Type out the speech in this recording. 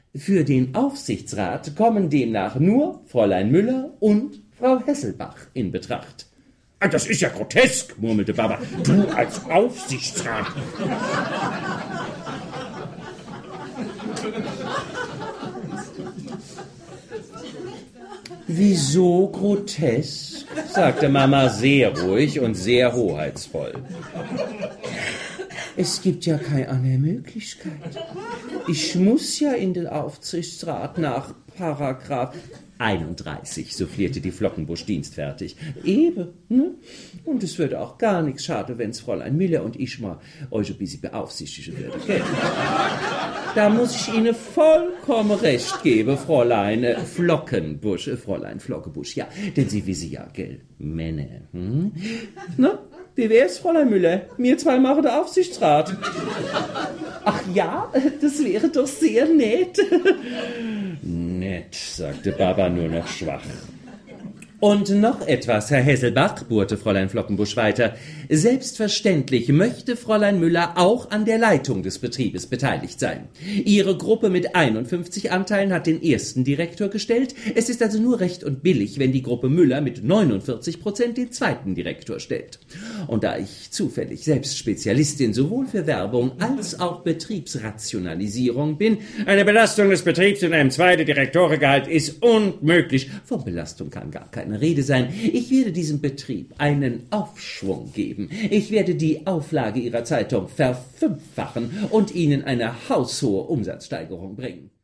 Für den Aufsichtsrat kommen demnach nur Fräulein Müller und Frau Hesselbach in Betracht. Das ist ja grotesk, murmelte Baba. Du als Aufsichtsrat. Wieso grotesk? Sagte Mama sehr ruhig und sehr hoheitsvoll. Es gibt ja keine andere Möglichkeit. Ich muss ja in den Aufsichtsrat nach Paragraph 31, soufflierte die Flockenbusch dienstfertig. Eben, ne? Und es würde auch gar nichts schade, wenn's Fräulein Müller und ich mal euch ein bisschen beaufsichtigen würde, gell? Da muss ich Ihnen vollkommen recht geben, Fräulein Flockenbusch, Fräulein Flockenbusch, ja, denn Sie wissen ja, gell, Männer, Na, wie wär's, Fräulein Müller? Wir zwei machen den Aufsichtsrat. Ach ja, das wäre doch sehr nett. Nett, sagte Baba nur noch schwach. Und noch etwas, Herr Hesselbach, bohrte Fräulein Flockenbusch weiter. Selbstverständlich möchte Fräulein Müller auch an der Leitung des Betriebes beteiligt sein. Ihre Gruppe mit 51 Anteilen hat den ersten Direktor gestellt. Es ist also nur recht und billig, wenn die Gruppe Müller mit 49% den zweiten Direktor stellt. Und da ich zufällig selbst Spezialistin sowohl für Werbung als auch Betriebsrationalisierung bin, eine Belastung des Betriebs in einem zweiten Direktorengehalt ist unmöglich. Von Belastung kann gar keine Rede sein. Ich werde diesem Betrieb einen Aufschwung geben. Ich werde die Auflage Ihrer Zeitung verfünffachen und Ihnen eine haushohe Umsatzsteigerung bringen.